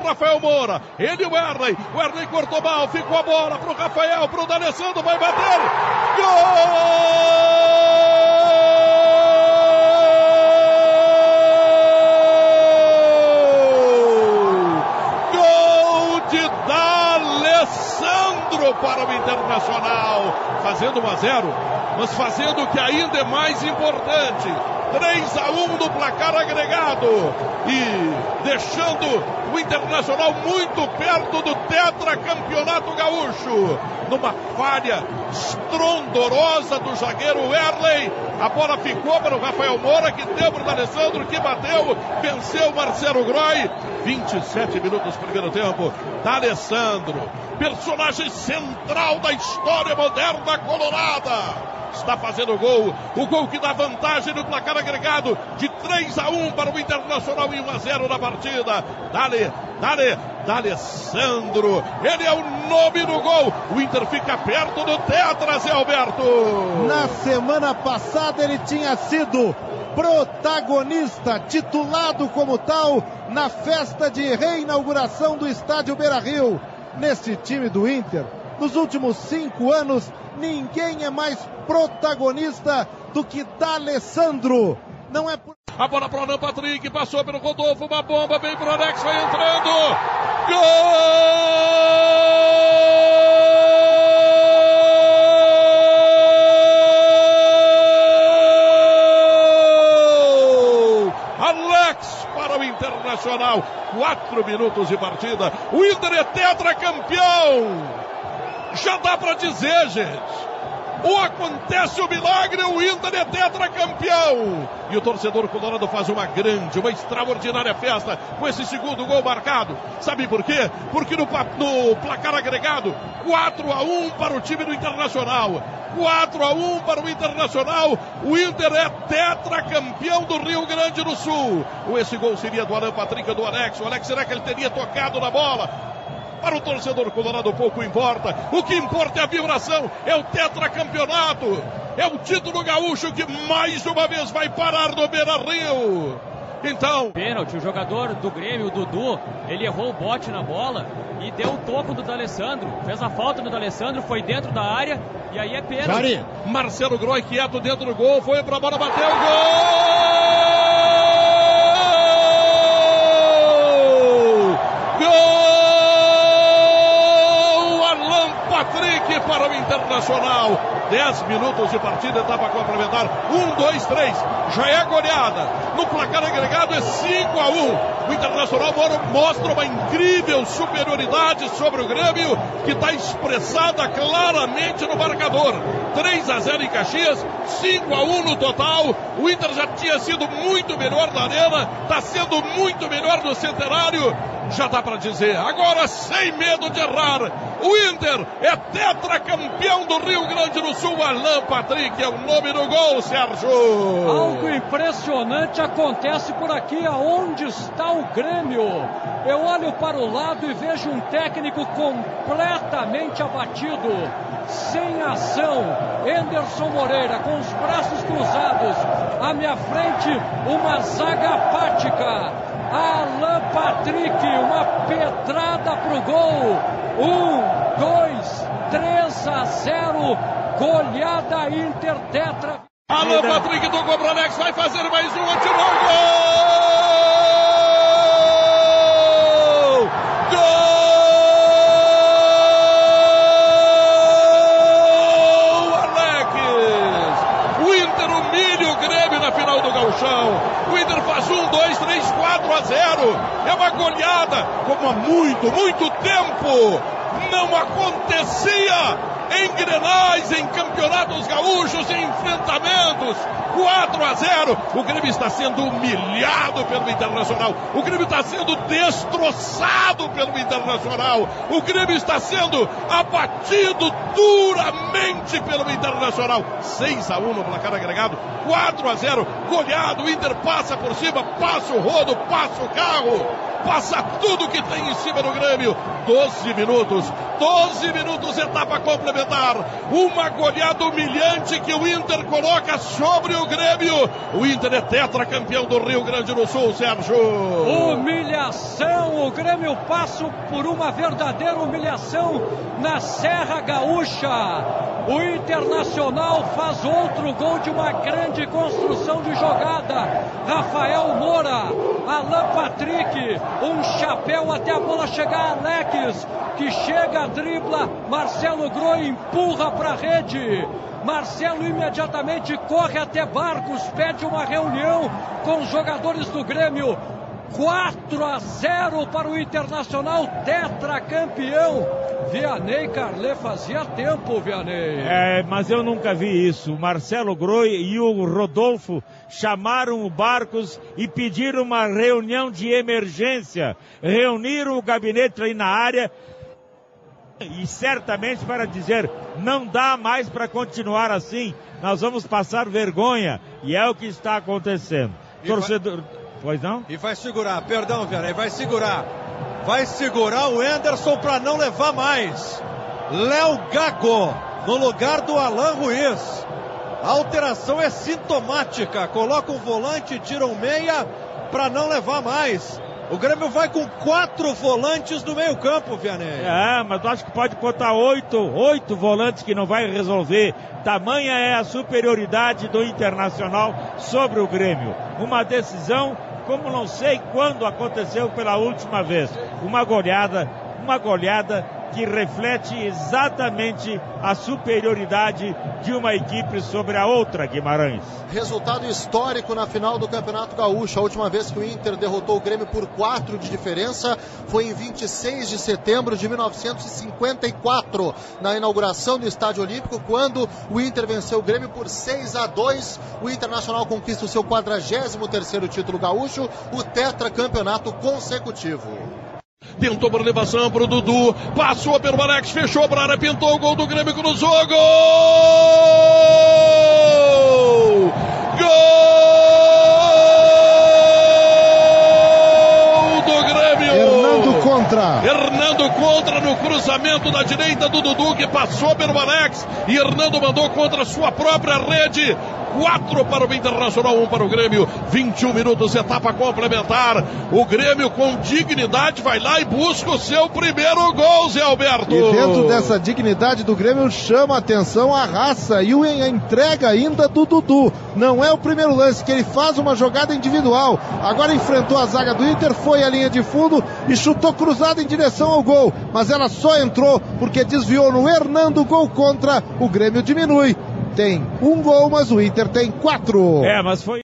Rafael Moura, ele e o Erley cortou mal, ficou a bola pro Rafael, pro D'Alessandro, vai bater, gol! Para o Internacional, fazendo 1-0, mas fazendo o que ainda é mais importante, 3-1 no placar agregado e deixando o Internacional muito perto do tetracampeonato gaúcho. Numa falha estrondorosa do zagueiro Erley, a bola ficou para o Rafael Moura, que deu para o D'Alessandro, que bateu, venceu o Marcelo Groy. 27 minutos primeiro tempo. D'Alessandro, personagem central da história moderna colorada, está fazendo o gol que dá vantagem no placar agregado de 3-1 para o Internacional e 1-0 na partida. D'Alessandro, ele é o nome do gol. O Inter fica perto do tetra, Zé Alberto. Na semana passada ele tinha sido protagonista, titulado como tal, na festa de reinauguração do estádio Beira-Rio. Neste time do Inter, nos últimos 5 anos, ninguém é mais protagonista do que D'Alessandro. Não é por... A bola para o Alan Patrick, passou pelo Rodolfo, uma bomba, vem para o Alex, vai entrando. Gol! Alex para o Internacional. 4 minutos de partida. O Inter é tetracampeão. Já dá para dizer, gente. Ou acontece o milagre, o Inter é tetracampeão. E o torcedor colorado faz uma extraordinária festa com esse segundo gol marcado. Sabe por quê? Porque no placar agregado, 4-1 para o time do Internacional. 4-1 para o Internacional. O Inter é tetracampeão do Rio Grande do Sul. Esse gol seria do Alan Patrick ou do Alex. O Alex, será que ele teria tocado na bola? Para o torcedor colorado pouco importa. O que importa é a vibração, é o tetracampeonato, é o título gaúcho que mais uma vez vai parar no Beira-Rio. Então, pênalti, o jogador do Grêmio, o Dudu, ele errou o bote na bola e deu o toco do D'Alessandro, fez a falta do D'Alessandro, foi dentro da área e aí é pênalti. Marcelo Groy quieto dentro do gol, foi pra bola, bateu, gol! Patrick para o Internacional. 10 minutos de partida, etapa complementar. 1, 2, 3. Já é goleada. No placar agregado é 5-1. O Internacional mostra uma incrível superioridade sobre o Grêmio, que está expressada claramente no marcador. 3-0 em Caxias, 5-1 no total. O Inter já tinha sido muito melhor na Arena, está sendo muito melhor no Centenário. Já dá para dizer, agora sem medo de errar, o Inter é tetracampeão do Rio Grande do Sul. Alan Patrick é o nome do gol, Sérgio. Algo impressionante acontece por aqui, aonde está o Grêmio. Eu olho para o lado e vejo um técnico completamente abatido, sem ação. Anderson Moreira com os braços cruzados, à minha frente uma zaga apática. Alan Patrick, uma pedrada pro gol. 1, 2, 3-0, goleada Inter tetra. Alan Patrick tocou pro Alex, vai fazer mais um, atirou, gol! Na final do Gauchão, o Inter faz 1, 2, 3, 4-0, é uma goleada como há muito tempo não acontecia em Grenais, em campeonatos gaúchos, em enfrentamentos. 4-0, o Grêmio está sendo humilhado pelo Internacional, o Grêmio está sendo destroçado pelo Internacional, o Grêmio está sendo abatido duramente pelo Internacional. 6-1 no placar agregado, 4-0, goleado. O Inter passa por cima, passa o rodo, passa o carro, passa tudo que tem em cima do Grêmio. 12 minutos, etapa complementar. Uma goleada humilhante que o Inter coloca sobre o Grêmio. O Inter é tetracampeão do Rio Grande do Sul, Sérgio. Humilhação, o Grêmio passa por uma verdadeira humilhação na Serra Gaúcha. O Internacional faz outro gol de uma grande construção de jogada. Rafael Moura, Alan Patrick, um chapéu até a bola chegar. Alex, que chega, dribla, Marcelo Groi empurra para a rede. Marcelo imediatamente corre até Barcos, pede uma reunião com os jogadores do Grêmio. 4-0 para o Internacional, tetracampeão. Vianney Carlet, fazia tempo, Vianney. Mas eu nunca vi isso. O Marcelo Groi e o Rodolfo chamaram o Barcos e pediram uma reunião de emergência. Reuniram o gabinete aí na área e certamente para dizer, não dá mais para continuar assim, nós vamos passar vergonha. E é o que está acontecendo. Torcedor... Pois não? E vai segurar, perdão, Vianney, vai segurar o Anderson para não levar mais. Léo Gago no lugar do Alan Ruiz. A alteração é sintomática, coloca um volante, tira um meia para não levar mais. O Grêmio vai com 4 volantes no meio campo, Vianney. Mas eu acho que pode botar 8 volantes que não vai resolver. Tamanha é a superioridade do Internacional sobre o Grêmio. Uma decisão como não sei quando aconteceu pela última vez. Uma goleada que reflete exatamente a superioridade de uma equipe sobre a outra, Guimarães. Resultado histórico na final do Campeonato Gaúcho. A última vez que o Inter derrotou o Grêmio por 4 de diferença foi em 26 de setembro de 1954, na inauguração do Estádio Olímpico, quando o Inter venceu o Grêmio por 6-2. O Internacional conquista o seu 43º título gaúcho, o tetracampeonato consecutivo. Tentou por elevação para o Dudu, passou pelo Alex, fechou para a área, pintou o gol do Grêmio, cruzou, gol! Gol do Grêmio! Hernando contra no cruzamento da direita do Dudu, que passou pelo Alex, e Hernando mandou contra a sua própria rede. 4 para o Internacional, 1 para o Grêmio. 21 minutos, etapa complementar. O Grêmio com dignidade vai lá e busca o seu primeiro gol, Zé Alberto. E dentro dessa dignidade do Grêmio chama a atenção a raça e a entrega ainda do Dudu. Não é o primeiro lance, que ele faz uma jogada individual. Agora enfrentou a zaga do Inter, foi à linha de fundo e chutou cruzado em direção ao gol. Mas ela só entrou porque desviou no Hernando, gol contra. O Grêmio diminui. Tem 1 gol, mas o Inter tem 4. Mas foi...